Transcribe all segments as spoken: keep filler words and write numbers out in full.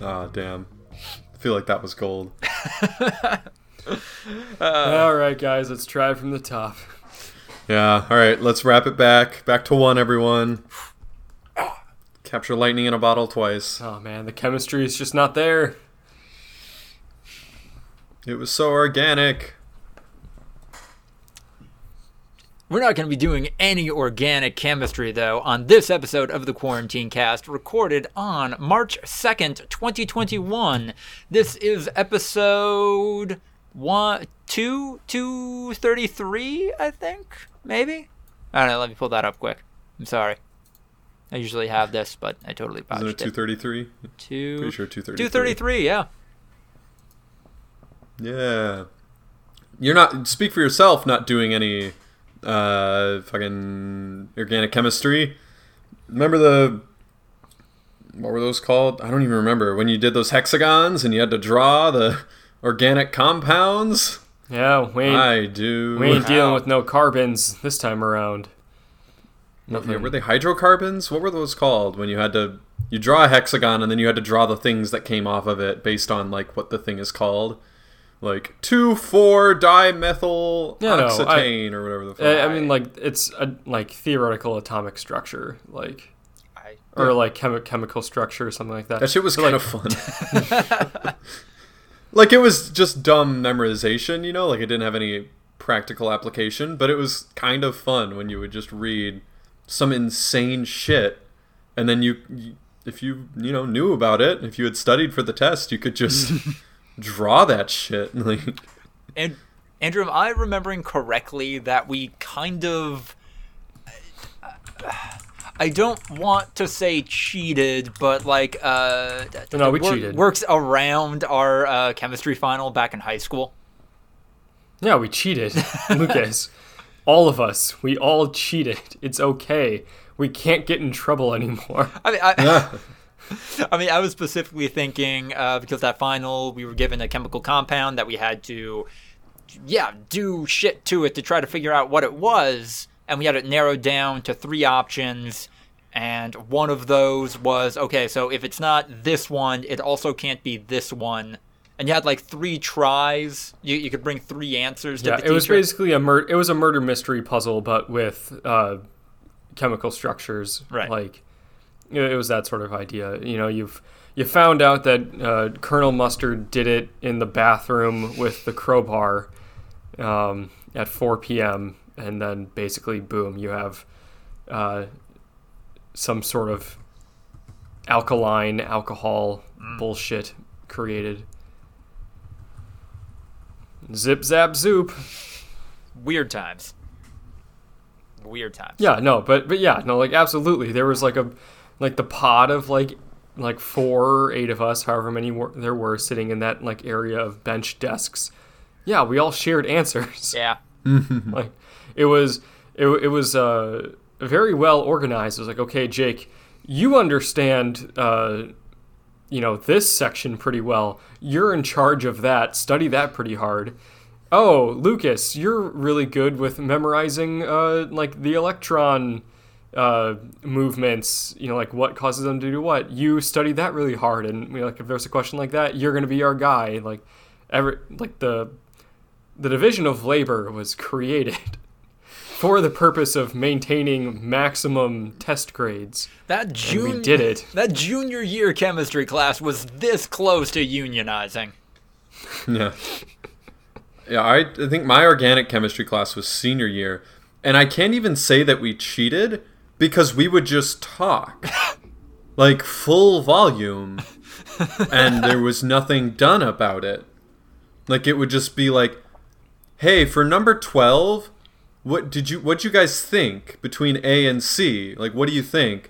Ah, damn. I feel like that was gold. uh, all right, guys, let's try from the top. Yeah, all right, let's wrap it back. Back to one, everyone. Capture lightning in a bottle twice. Oh, man, the chemistry is just not there. It was so organic. We're not going to be doing any organic chemistry, though, on this episode of the Quarantine Cast, recorded on March second, twenty twenty-one. This is episode one, two, two thirty-three, I think, maybe? I don't know, let me pull that up quick. I'm sorry. I usually have this, but I totally botched Isn't it. it two thirty-three? Two, Pretty sure two thirty-three. two thirty-three, yeah. Yeah. You're not, speak for yourself, not doing any uh, fucking organic chemistry. Remember the, what were those called? I don't even remember. When you did those hexagons and you had to draw the organic compounds? Yeah, we ain't, I do. we ain't dealing with no carbons this time around. Yeah, were they hydrocarbons? What were those called? When you had to, you draw a hexagon and then you had to draw the things that came off of it based on like what the thing is called. Like two four dimethyl Yeah, no, oxetane I- or whatever the fuck. I, I mean, like, it's a like theoretical atomic structure, like, I, or Yeah. like chemi- chemical structure or something like that. That shit was But, kind like, of fun. Like, it was just dumb memorization, you know? Like, it didn't have any practical application, but it was kind of fun when you would just read some insane shit, and then you, you if you, you know, knew about it, if you had studied for the test, you could just draw that shit. Like, and Andrew, am I remembering correctly that we kind of, I don't want to say cheated, but like, uh, No, we wor- cheated. works around our uh, chemistry final back in high school? yeah, we cheated, Lucas. All of us, we all cheated. It's okay. We can't get in trouble anymore. I mean, I, yeah. I mean, I was specifically thinking uh, because that final, we were given a chemical compound that we had to, yeah, do shit to it to try to figure out what it was, and we had it narrowed down to three options, and one of those was, okay, so if it's not this one, it also can't be this one. And you had like three tries. You you could bring three answers to Yeah, the it teacher. was basically a mur- It was a murder mystery puzzle, but with uh, chemical structures. Right. Like, it it was that sort of idea. You know, you've you found out that uh, Colonel Mustard did it in the bathroom with the crowbar um, at four p.m. and then basically, boom, you have uh, some sort of alkaline alcohol Mm. bullshit created. Zip zap zoop. Weird times. Weird times. Yeah, no, but but yeah, no, like absolutely. There was like a like the pod of like like four or eight of us, however many were, there were, sitting in that like area of bench desks. Yeah, we all shared answers. Yeah. Like it was it it was uh very well organized. It was like, okay, Jake, you understand uh you know, this section pretty well. You're in charge of that. Study that pretty hard. Oh, Lucas, you're really good with memorizing, uh, like, the electron uh, movements, you know, like, what causes them to do what. You study that really hard, and, you know, like, if there's a question like that, you're going to be our guy. Like, every, like, the, the division of labor was created for the purpose of maintaining maximum test grades. That jun- And we did it. That junior year chemistry class was this close to unionizing. Yeah. Yeah, I, I think my organic chemistry class was senior year, and I can't even say that we cheated because we would just talk. Like, full volume, and there was nothing done about it. Like, it would just be like, hey, for number twelve, what did you what you guys think between A and C? Like, what do you think?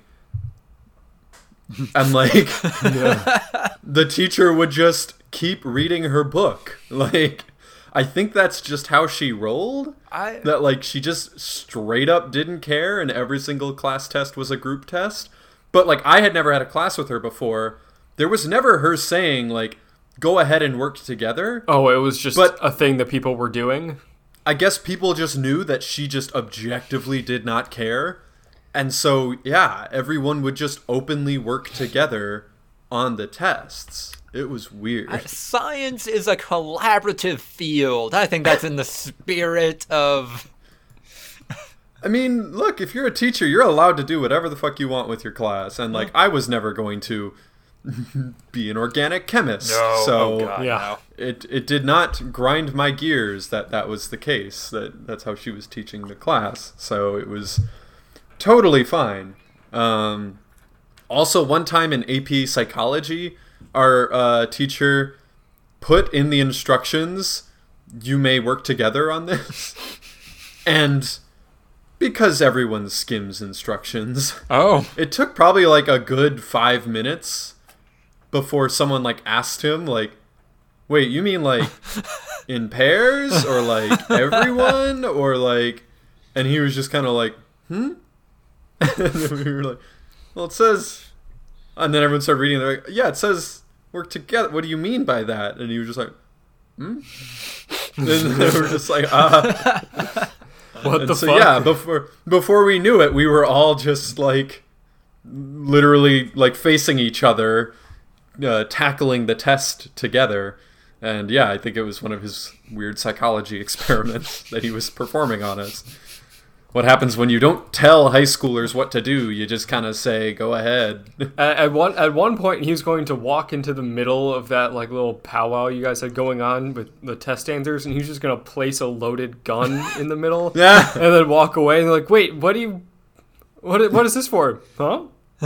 And like, the teacher would just keep reading her book. Like, I think that's just how she rolled. I That, like, she just straight up didn't care, and every single class test was a group test. But, like, I had never had a class with her before. There was never her saying, like, go ahead and work together. Oh, it was just But- a thing that people were doing? I guess people just knew that she just objectively did not care. And so, yeah, everyone would just openly work together on the tests. It was weird. Science is a collaborative field. I think that's in the spirit of... I mean, look, if you're a teacher, you're allowed to do whatever the fuck you want with your class. And, like, I was never going to be an organic chemist. No. So Oh, God, Yeah. no. it it did not grind my gears that that was the case. That That's how she was teaching the class. So it was totally fine. Um, also, one time in A P Psychology, our uh, teacher put in the instructions, you may work together on this. And because everyone skims instructions, Oh. it took probably like a good five minutes before someone like asked him, like, wait, you mean like in pairs or like everyone or like, and he was just kind of like, hmm? And then we were like, well, it says, and then everyone started reading, they're like, yeah, it says work together. What do you mean by that? And he was just like, hmm? And then they were just like, ah. What And the so fuck? yeah, before before we knew it, we were all just like literally like facing each other, uh, tackling the test together. And yeah, I think it was one of his weird psychology experiments that he was performing on us. What happens when you don't tell high schoolers what to do? You just kind of say, "Go ahead." At, at one at one point, he was going to walk into the middle of that like little powwow you guys had going on with the test answers, and he was just gonna place a loaded gun in the middle, Yeah. and then walk away. And they're like, "Wait, what do you? What? What is this for? Huh?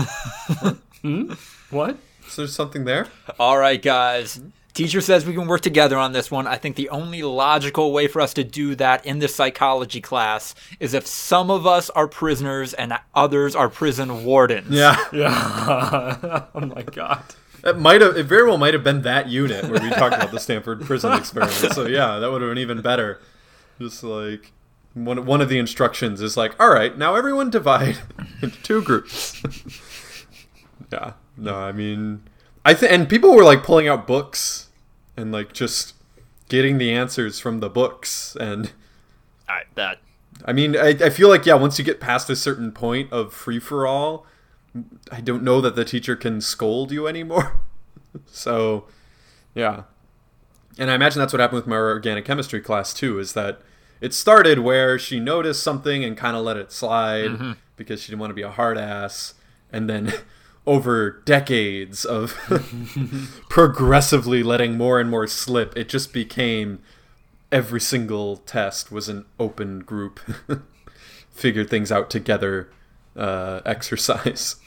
hmm? What? Is there something there? All right, guys. Teacher says we can work together on this one. I think the only logical way for us to do that in this psychology class is if some of us are prisoners and others are prison wardens. Yeah. Yeah. Oh my god. It might have. It very well might have been that unit where we talked about the Stanford prison experiment. So yeah, that would have been even better. Just like one one of the instructions is like, all right, now everyone divide into two groups. Yeah. No, I mean, I think, and people were like pulling out books and like just getting the answers from the books. And All right, that. I mean, I, I feel like yeah, once you get past a certain point of free for all, I don't know that the teacher can scold you anymore. So, yeah. And I imagine that's what happened with my organic chemistry class too, is that it started where she noticed something and kind of let it slide mm-hmm. because she didn't want to be a hard ass. And then over decades of progressively letting more and more slip, it just became every single test was an open group, figure things out together uh, exercise.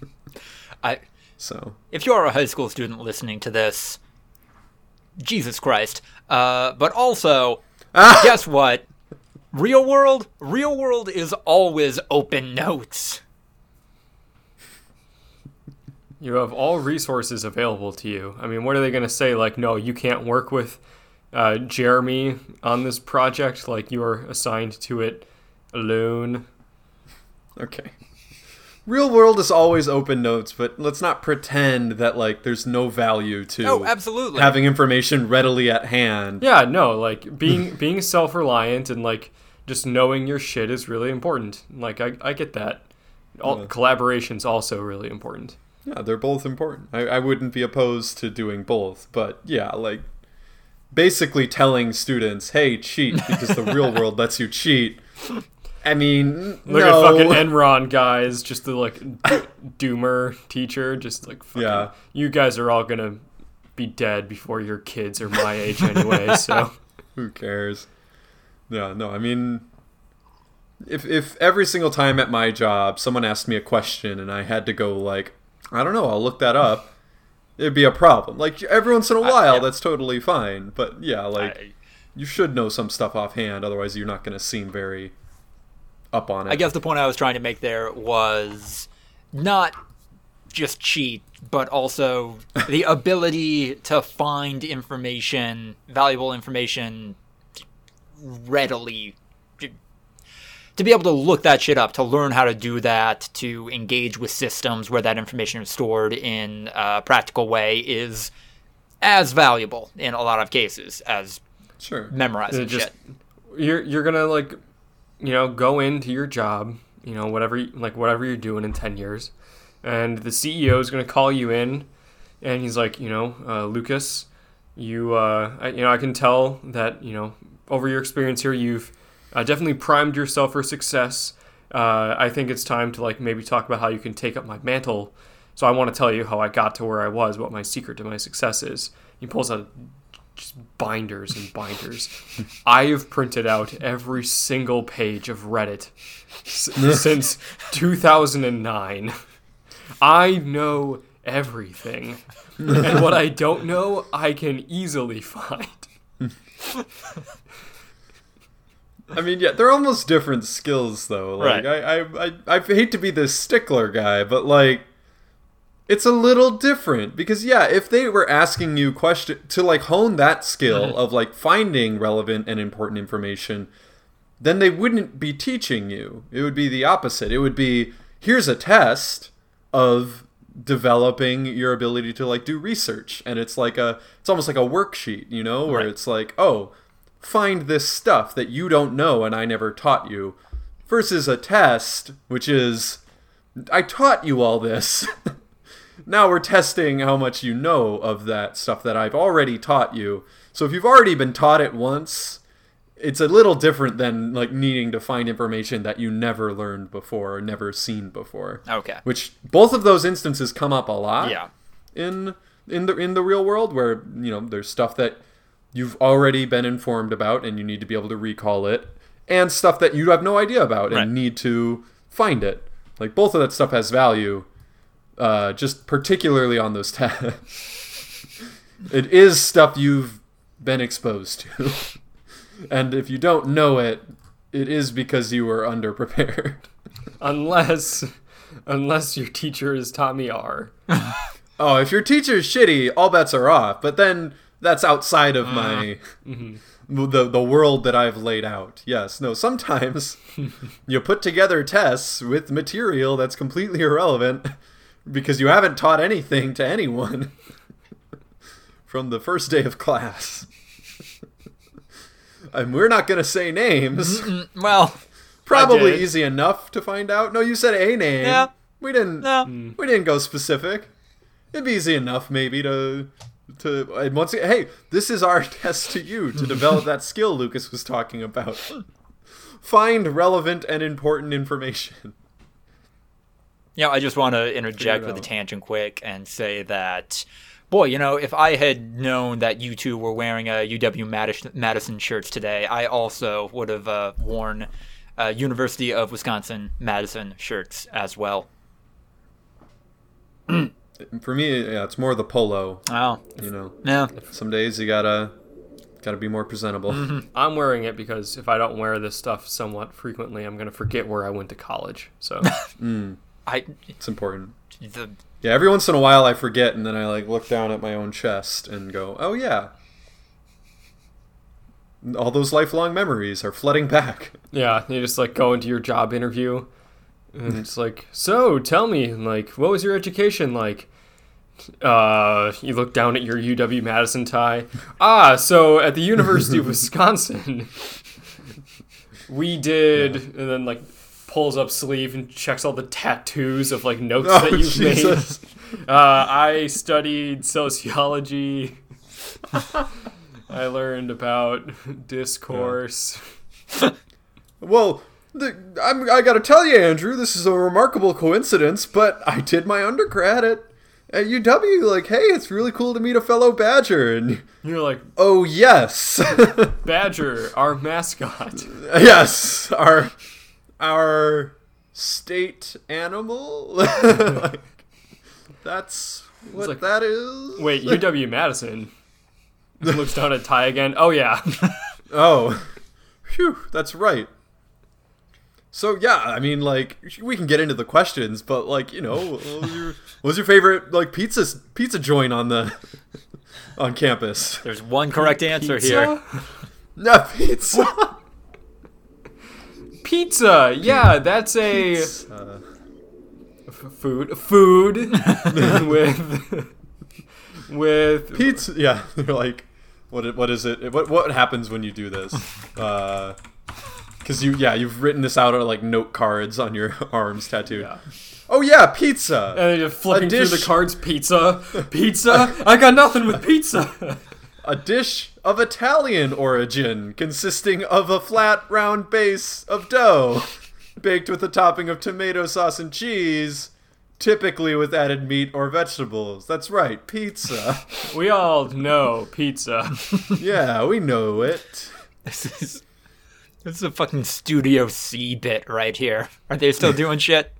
I So, if you're a high school student listening to this, Jesus Christ. Uh, but also, ah! guess what? Real world, real world is always open notes. You have all resources available to you. I mean, what are they going to say? Like, no, you can't work with uh, Jeremy on this project. Like, you're assigned to it alone. Okay. Real world is always open notes, but let's not pretend that like there's no value to Oh, absolutely. having information readily at hand. Yeah, no, like being being self-reliant and like just knowing your shit is really important. Like I, I get that. All, Yeah. Collaboration's also really important. Yeah, they're both important. I, I wouldn't be opposed to doing both, but yeah, like basically telling students, "Hey, cheat because the real world lets you cheat." I mean, Look no. at fucking Enron guys, just the like do- doomer teacher, just like fucking, Yeah. you guys are all gonna be dead before your kids are my age anyway. So Who cares? Yeah, no, I mean, if if every single time at my job someone asked me a question and I had to go like, I don't know, I'll look that up, it'd be a problem. Like every once in a while, I, yeah. that's totally fine. But yeah, like I, you should know some stuff offhand, otherwise you're not going to seem very up on it. I guess the point I was trying to make there was not just cheat, but also the ability to find information, valuable information, readily. To be able to look that shit up, to learn how to do that, to engage with systems where that information is stored in a practical way is as valuable in a lot of cases as Sure. memorizing It just shit. you're you're gonna like, you know, go into your job, you know, whatever you, like whatever you're doing in ten years, and the C E O is gonna call you in, and he's like, you know, uh, Lucas, you, uh, I, you know, I can tell that, you know, over your experience here, you've uh, definitely primed yourself for success. Uh, I think it's time to like maybe talk about how you can take up my mantle. So I want to tell you how I got to where I was, what my secret to my success is. He pulls out just binders and binders. I have printed out every single page of Reddit s- since two thousand nine. I know everything. And what I don't know, I can easily find. I mean, yeah, they're almost different skills, though. Like, Right. I, I, I, I hate to be this stickler guy, but like, it's a little different because, yeah, if they were asking you question to like hone that skill of like finding relevant and important information, then they wouldn't be teaching you. It would be the opposite. It would be, here's a test of developing your ability to like do research, and it's like a, it's almost like a worksheet, you know, where Right. it's like, oh, find this stuff that you don't know and I never taught you, versus a test, which is, I taught you all this. Now we're testing how much you know of that stuff that I've already taught you. So if you've already been taught it once, it's a little different than like needing to find information that you never learned before or never seen before. Okay. Which both of those instances come up a lot Yeah. in in the in the real world, where, you know, there's stuff that you've already been informed about and you need to be able to recall it, and stuff that you have no idea about and Right. need to find it. Like, both of that stuff has value, uh, just particularly on those tests. It is stuff you've been exposed to. And if you don't know it, it is because you were underprepared. Unless, unless your teacher is Tommy R. Oh, if your teacher's shitty, all bets are off. But then that's outside of my the the world that I've laid out. Yes, no, sometimes you put together tests with material that's completely irrelevant because you haven't taught anything to anyone from the first day of class. And we're not going to say names. Well, Probably did. easy enough to find out. No, you said a name. Yeah. We didn't no. we didn't go specific. It'd be easy enough maybe to to and once again, hey, this is our test to you to develop that skill Lucas was talking about. Find relevant and important information. Yeah, I just want to interject with a out. tangent quick and say that, boy, you know, if I had known that you two were wearing a U W Madis- Madison shirts today, I also would have uh, worn uh, University of Wisconsin Madison shirts as well. For me, yeah, it's more the polo, Oh, you know. yeah. Some days you gotta gotta be more presentable. I'm wearing it because if I don't wear this stuff somewhat frequently, I'm going to forget where I went to college. So I It's important. the Yeah, every once in a while I forget, and then I like look down at my own chest and go, "Oh yeah." All those lifelong memories are flooding back. yeah, you just like go into your job interview and it's like, so tell me, like, what was your education like? Uh, you look down at your U W Madison tie. Ah, so at the University of Wisconsin, we did, and then like pulls up sleeve and checks all the tattoos of like notes Oh, that you've Jesus. made. Uh, I studied sociology. I learned about discourse. Well, the, I'm, I gotta tell you, Andrew, this is a remarkable coincidence, but I did my undergrad at, at U W. Like, hey, it's really cool to meet a fellow Badger. And, You're like, oh, yes. Badger, our mascot. Yes, our, our state animal. Like, that's what like- that is. Wait, U W Madison. Looks down at Ty again. Oh, yeah. Oh, phew, that's right. So yeah, I mean, like, we can get into the questions, but like, you know, what was your, what was your favorite like pizza pizza joint on the on campus? there's one correct answer Pizza? here. No, pizza. Pizza. Yeah, that's a Uh, f- food. Food with with pizza. Yeah, they're like, what? What is it? What What happens when you do this? Uh, because you, yeah, you've written this out on like note cards on your arms tattooed. Yeah. Oh yeah, pizza. And then just flipping A through the dish- cards, pizza, pizza. I got nothing with pizza. A dish of Italian origin consisting of a flat, round base of dough, baked with a topping of tomato sauce and cheese, typically with added meat or vegetables. That's right, pizza. We all know pizza. Yeah, we know it. This is this is a fucking Studio C bit right here. Are they still doing shit?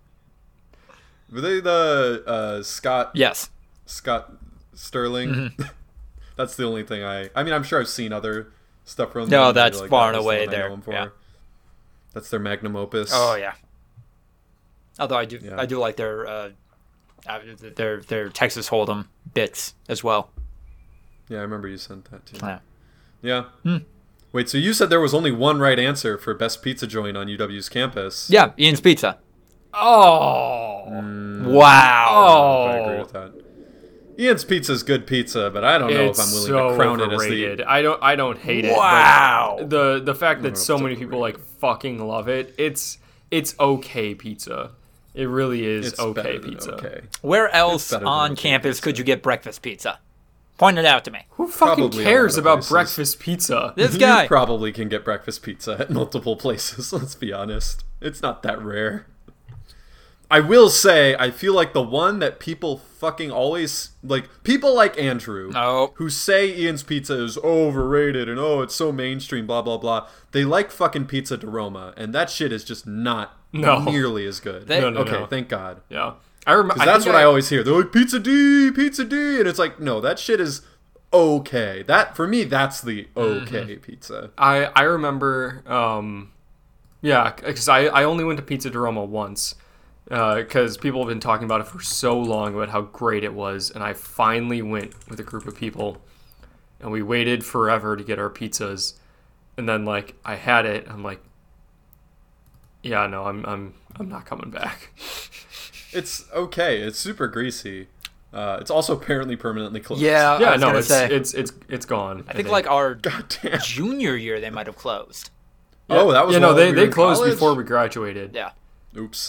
Were they the uh, Scott Yes. Scott Sterling? Mm-hmm. That's the only thing I. I mean, I'm sure I've seen other stuff from No, them, but, that's like, far that and was the away one I know there, them for. yeah. That's their magnum opus. Oh yeah. Although I do, Yeah. I do like their uh, uh, their their Texas Hold'em bits as well. Yeah, I remember you sent that too. Yeah. Yeah. Hmm. Wait, so you said there was only one right answer for best pizza joint on U W's campus? Yeah, Ian's Pizza. Oh. Wow. I agree with that. Ian's Pizza is good pizza, but I don't know It's if I'm willing so to crown overrated. it as I don't. I don't hate it. but Wow. The the fact know that if so it's many people like overrated. fucking love it. It's it's okay pizza. It really the. is It's okay better than pizza. Okay. Where else better than on okay campus pizza. could you get breakfast pizza? Point it out to me. Who fucking Probably a cares lot of about places. breakfast pizza? This guy. You probably can get breakfast pizza at multiple places. Let's be honest. It's not that rare. I will say, I feel like the one that people fucking always like, people like Andrew, No. who say Ian's Pizza is overrated and oh, it's so mainstream, blah blah blah. They like fucking Pizza de Roma, and that shit is just not No. nearly as good. They- No, no, okay, no. thank God. Yeah, I remember. That's what I, always hear. They're like Pizza D, Pizza D, and it's like, no, that shit is okay. That for me, that's the okay pizza. I I remember. Um, yeah, because I I only went to Pizza de Roma once. Because people have been talking about it for so long about how great it was, and I finally went with a group of people, and we waited forever to get our pizzas, and then like I had it, I'm like, yeah, no, I'm I'm I'm not coming back. It's okay. It's super greasy. Uh, it's also apparently permanently closed. Yeah, I Yeah, was no, gonna it's say. it's it's it's gone. I think like our God damn. junior year they might have closed. Oh, that was yeah, no, while they we were they in closed college? before we graduated. Yeah. Oops.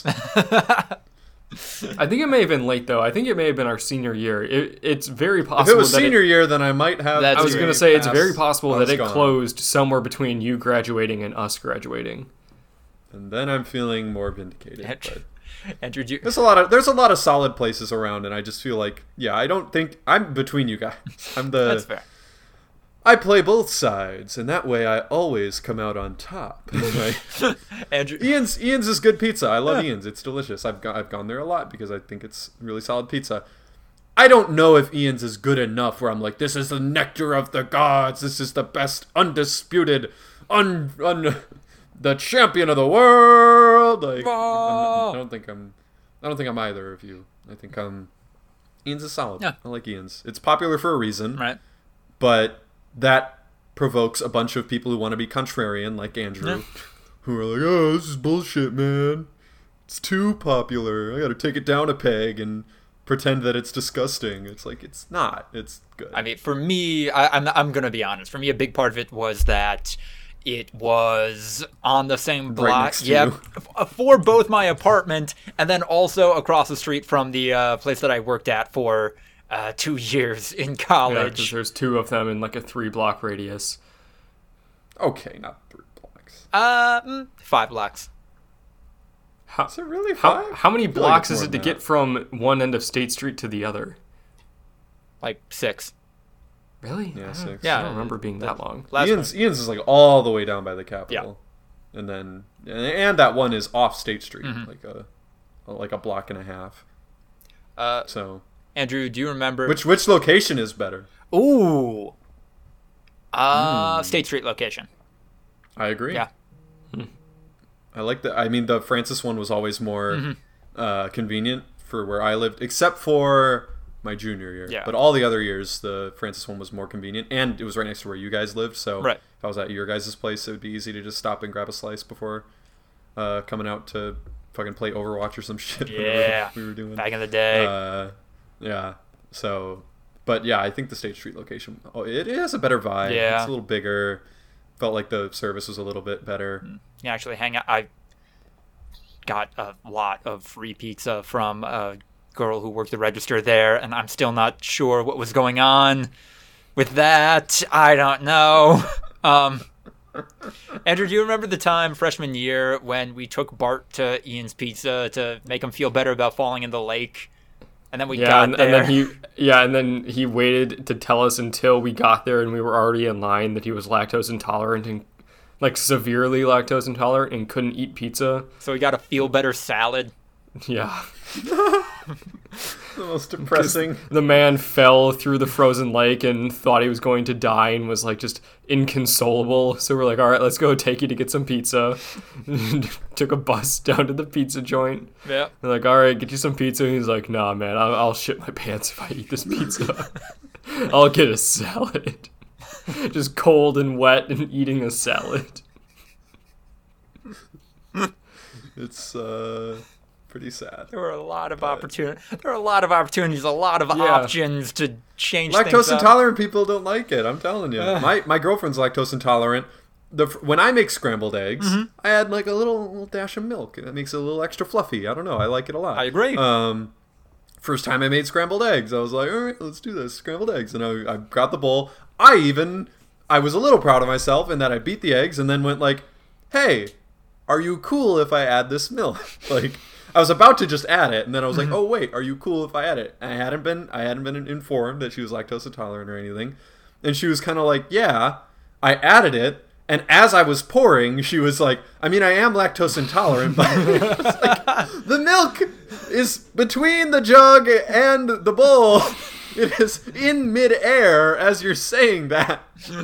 I think it may have been late though. I think it may have been our senior year. It, it's very If possible it was that senior year, then I might have. That's I was a going to great say it's pass. very possible I that was it gone. closed somewhere between you graduating and us graduating. And then I'm feeling more vindicated. Andrew, But Andrew, do you, there's a lot of there's a lot of solid places around, and I just feel like yeah, I don't think I'm between you guys. I'm the. that's fair. I play both sides, and that way I always come out on top. Right? Andrew, Ian's Ian's is good pizza. I love Ian's. It's delicious. I've gone, I've gone there a lot because I think it's really solid pizza. I don't know if Ian's is good enough where I'm like, this is the nectar of the gods. This is the best, undisputed, un, un the champion of the world. Like, I'm not- I don't think I'm. I don't think I'm either of you. I think I'm. Ian's is solid. Yeah. I like Ian's. It's popular for a reason, right? but that provokes a bunch of people who want to be contrarian, like Andrew, who are like, "Oh, this is bullshit, man. It's too popular. I got to take it down a peg and pretend that it's disgusting." It's like it's not. It's good. I mean, for me, I, I'm I'm gonna be honest. For me, a big part of it was that it was on the same block. next to Yep, you. f- for both my apartment and then also across the street from the uh, place that I worked at for uh, two years in Yeah, because college. there's two of them in like a three block radius. Okay, not three blocks. uh, mm, five blocks. How, Is it really how, five? how many I feel like blocks it's is more it to than get that. from one end of State Street to the other? Like six. Really? Yeah, I don't- six. I Yeah, don't remember being that long. Last Ian's Ian's is like all the way down by the Capitol, and then and, and that one is off State Street, Mm-hmm. like a like a block and a half. one. Uh, So Andrew, do you remember? which which location is better? Ooh. Uh, Hmm. State Street location. I agree. Yeah. I like that. I mean, the Francis one was always more Mm-hmm. uh, convenient for where I lived, except for my junior year. Yeah. But all the other years, the Francis one was more convenient, and it was right next to where you guys lived. So Right. if I was at your guys' place, it would be easy to just stop and grab a slice before uh, coming out to fucking play Overwatch or some shit. whatever Yeah. we were doing. Back in the day. Uh, yeah. So, but yeah, I think the State Street location, oh, it, it has a better vibe. Yeah. It's a little bigger. Felt like the service was a little bit better. You can actually hang out. I got a lot of free pizza from a girl who worked the register there, and I'm still not sure what was going on with that. I don't know. Um, Andrew, do you remember the time freshman year when we took Bart to Ian's Pizza to make him feel better about falling in the lake? And then we yeah, got and, there. and then he yeah, and then he waited to tell us until we got there and we were already in line that he was lactose intolerant and like severely lactose intolerant and couldn't eat pizza. So we got a feel better salad. Yeah. The most depressing. The man fell through the frozen lake and thought he was going to die and was like just inconsolable. So we're like, all right, let's go take you to get some pizza. Took a bus down to the pizza joint. Yeah. We're like, all right, get you some pizza. And he's like, nah, man, I'll, I'll shit my pants if I eat this pizza. I'll get a salad. Just cold and wet and eating a salad. It's uh pretty sad. There were a lot of opportunities. There were a lot of opportunities, a lot of Yeah. options to change things Lactose up. intolerant people don't like it. I'm telling you. Ugh. My my girlfriend's lactose intolerant. The when I make scrambled eggs, Mm-hmm. I add like a little, little dash of milk. That makes it a little extra fluffy. I don't know. I like it a lot. I agree. Um, first time I made scrambled eggs, I was like, all right, let's do this scrambled eggs, and I, I got the bowl. I even I was a little proud of myself in that I beat the eggs, and then went like, hey, are you cool if I add this milk? Like. I was about to just add it, and then I was like, "Oh wait, are you cool if I add it?" And I hadn't been, I hadn't been informed that she was lactose intolerant or anything, and she was kind of like, "Yeah." I added it, and as I was pouring, she was like, "I mean, I am lactose intolerant, but it's like, the milk is between the jug and the bowl. It is in midair as you're saying that."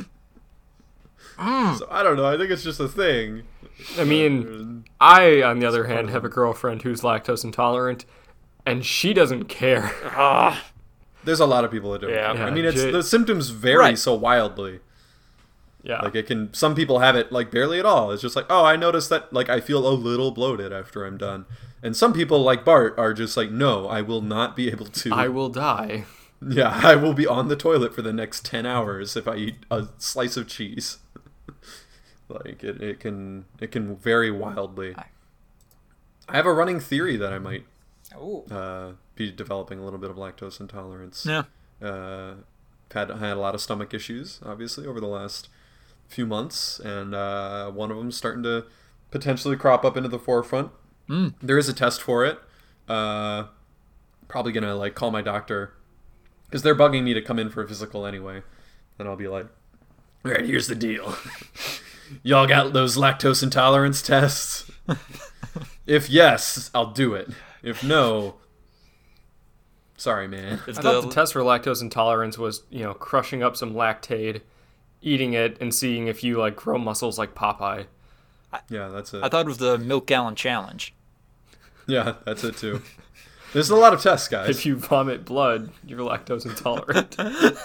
Mm. So I don't know. I think it's just a thing. I mean, I, on the other hand, have a girlfriend who's lactose intolerant, and she doesn't care. Ah. There's a lot of people that don't. Yeah. I mean, it's J- the symptoms vary Right. so wildly. Yeah. Like it can. Some people have it like barely at all. It's just like, oh, I noticed that. Like I feel a little bloated after I'm done. And some people like Bart are just like, no, I will not be able to. I will die. Yeah, I will be on the toilet for the next ten hours if I eat a slice of cheese. Like it, it can it can vary wildly. I have a running theory that I might Ooh. uh, be developing a little bit of lactose intolerance. Yeah. Uh, had had a lot of stomach issues, obviously, over the last few months, and uh, one of them starting to potentially crop up into the forefront. Mm. There is a test for it. Uh, probably gonna like call my doctor because they're bugging me to come in for a physical anyway, and I'll be like, "All right, here's the deal. Y'all got those lactose intolerance tests? If yes, I'll do it. If no, sorry, man." It's I the, thought the test for lactose intolerance was, you know, crushing up some Lactaid, eating it, and seeing if you, like, grow muscles like Popeye. Yeah, that's it. I thought it was the milk gallon challenge. Yeah, that's it too. There's a lot of tests, guys. If you vomit blood, you're lactose intolerant.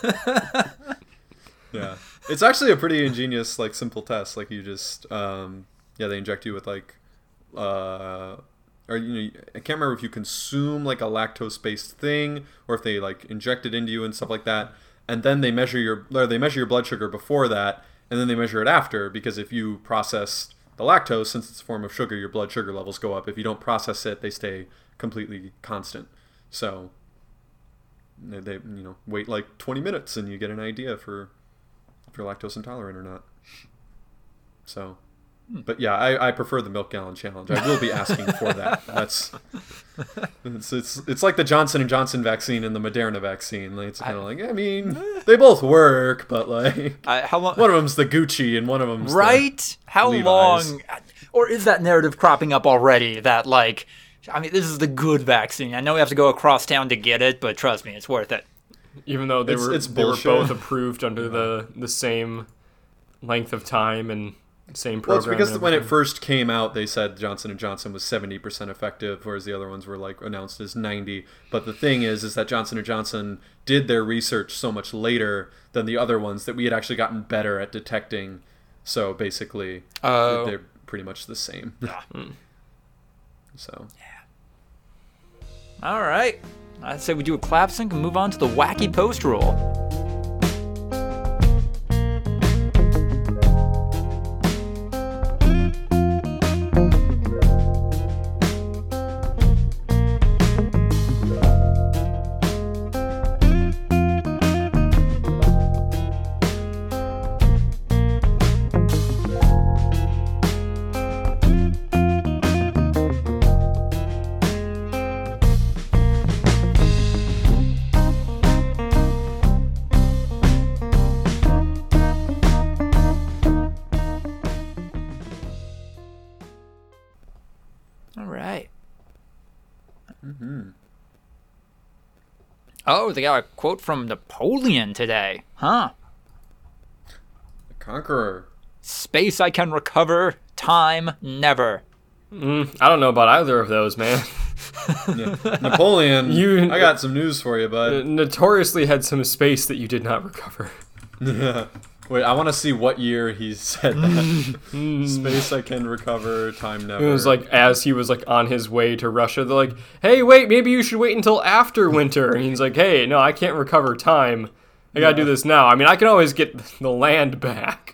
Yeah, it's actually a pretty ingenious, like, simple test. Like, you just, um, yeah, they inject you with like, uh, or you know, I can't remember if you consume like a lactose-based thing or if they like inject it into you and stuff like that. And then they measure your, or they measure your blood sugar before that, and then they measure it after. Because if you process the lactose, since it's a form of sugar, your blood sugar levels go up. If you don't process it, they stay completely constant. So they, they you know, wait like twenty minutes and you get an idea for if you're lactose intolerant or not. So, but yeah, I, I prefer the milk gallon challenge. I will be asking for that. That's it's it's it's like the Johnson and Johnson vaccine and the Moderna vaccine. Like, it's kind of like, I mean, they both work, but like I, how long? one of them's the Gucci and one of them's Right? How Levi's. long? Or is that narrative cropping up already? That like, I mean, this is the good vaccine. I know we have to go across town to get it, but trust me, it's worth it. Even though they It's- were it's they were bullshit. both approved under the, the same length of time and same Well, it's program. because and when it everything. first came out, they said Johnson and Johnson was seventy percent effective, whereas the other ones were like announced as ninety. But the thing is, is that Johnson and Johnson did their research so much later than the other ones that we had actually gotten better at detecting. So basically, Oh. they're pretty much the same. Ah. So All right. I'd say we do a clap sync and move on to the wacky post roll. Oh, they got a quote from Napoleon today. Huh. The Conqueror. Space I can recover, time never. Mm, I don't know about either of those, man. Yeah. Napoleon, You- I got some news for you, bud. Notoriously had some space that you did not recover. Yeah. Wait, I want to see what year he said that. Space I can recover, time never. It was like as he was like on his way to Russia, they're like, "Hey, wait, maybe you should wait until after winter." And he's like, "Hey, no, I can't recover time. I gotta Yeah. do this now. I mean, I can always get the land back."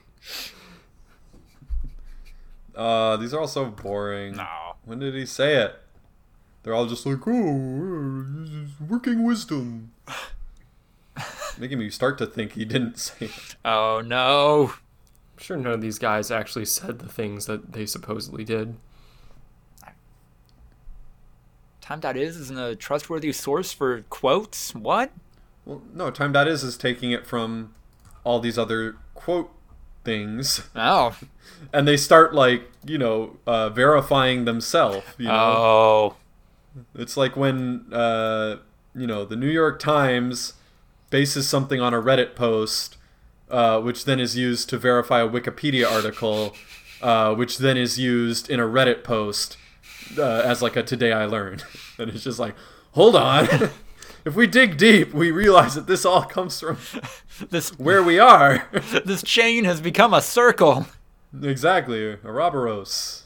Uh, these are all so boring. No. When did he say it? They're all just like, oh, this is working wisdom. Making me start to think he didn't say it. Oh, no. I'm sure none of these guys actually said the things that they supposedly did. Time.is isn't a trustworthy source for quotes? What? Well, no, Time.is is taking it from all these other quote things, Oh. and they start, like, you know, uh, verifying themselves, you know? Oh. It's like when, uh, you know, the New York Times bases something on a Reddit post, uh, which then is used to verify a Wikipedia article, uh, which then is used in a Reddit post uh, as like a Today I Learned. And it's just like, hold on. If we dig deep, we realize that this all comes from This where we are. this chain has become a circle. Exactly. A Ouroboros.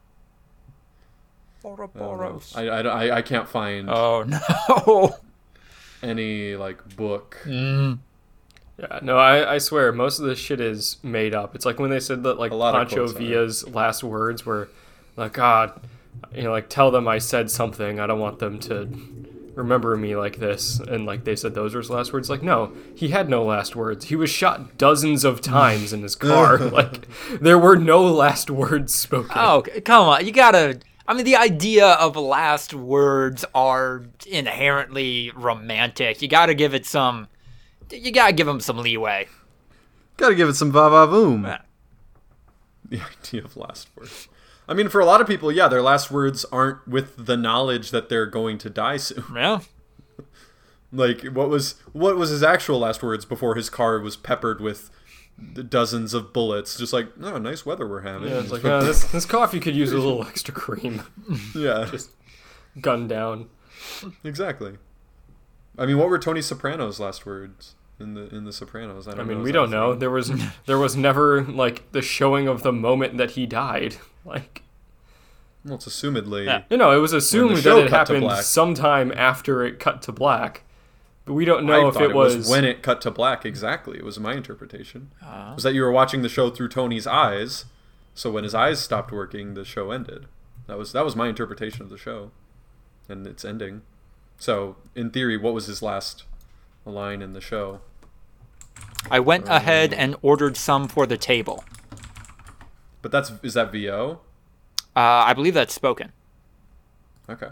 I, don't know. Ouroboros. I, I, I, I can't find Oh, no. any, like, book. Mm. Yeah, no, I, I swear, most of this shit is made up. It's like when they said that, like, A lot of Pancho quotes are. Villa's last words were, like, God, you know, like, tell them I said something. I don't want them to remember me like this. And, like, they said those were his last words. Like, no, he had no last words. He was shot dozens of times in his car. Like, there were no last words spoken. Oh, c- come on. You gotta... I mean, the idea of last words are inherently romantic. You gotta give it some... You gotta give them some leeway. Gotta give it some va-va-voom. Yeah. The idea of last words. I mean, for a lot of people, yeah, their last words aren't with the knowledge that they're going to die soon. Yeah. Like, what was what was his actual last words before his car was peppered with dozens of bullets? Just like, oh, nice weather we're having. Yeah, it's like, oh, this, this coffee could use a little extra cream. yeah, Just gunned down. exactly. I mean, what were Tony Soprano's last words in the in the Sopranos? I don't I mean, know. we Is that don't a know. thing? There was there was never like the showing of the moment that he died. Like, Well, it's assumedly. Yeah. you know, it was assumed that show it cut to happened black. sometime after it cut to black, but we don't know I if thought it was. was when it cut to black. Exactly, it was my interpretation. Uh, Was that you were watching the show through Tony's eyes, so when his eyes stopped working, the show ended. That was that was my interpretation of the show, and its ending. So, in theory, what was his last line in the show? I went ahead and ordered some for the table. But that's is that V O? Uh, I believe that's spoken. Okay.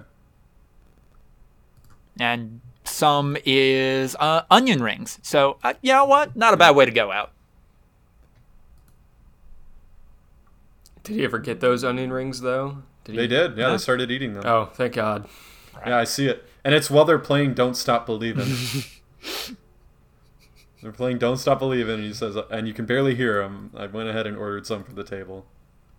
And some is uh, onion rings. So, uh, you know what? Not a bad way to go out. Did he ever get those onion rings though? Did he? They did. Yeah, Yeah. they started eating them. Oh, thank God. Yeah, I see it. And it's while they're playing Don't Stop Believin'. They're playing Don't Stop Believin', and he says, and you can barely hear him. I went ahead and ordered some for the table.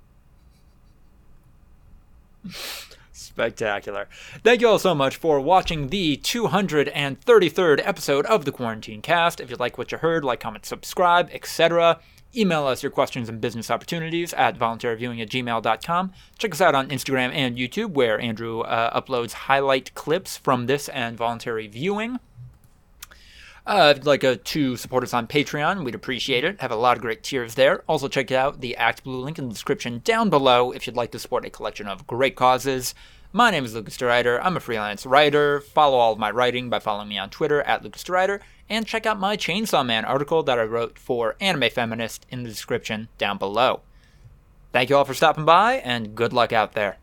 Spectacular. Thank you all so much for watching the two hundred thirty-third episode of the Quarantine Cast. If you like what you heard, like, comment, subscribe, et cetera. Email us your questions and business opportunities at voluntaryviewing at gmail dot com. Check us out on Instagram and YouTube, where Andrew uh, uploads highlight clips from this and voluntary viewing. Uh, if you'd like uh, to support us on Patreon, we'd appreciate it. Have a lot of great tiers there. Also, check out the ActBlue link in the description down below if you'd like to support a collection of great causes. My name is Lucas DeRuyter. I'm a freelance writer. Follow all of my writing by following me on Twitter at Lucas DeRuyter, and check out my Chainsaw Man article that I wrote for Anime Feminist in the description down below. Thank you all for stopping by, and good luck out there.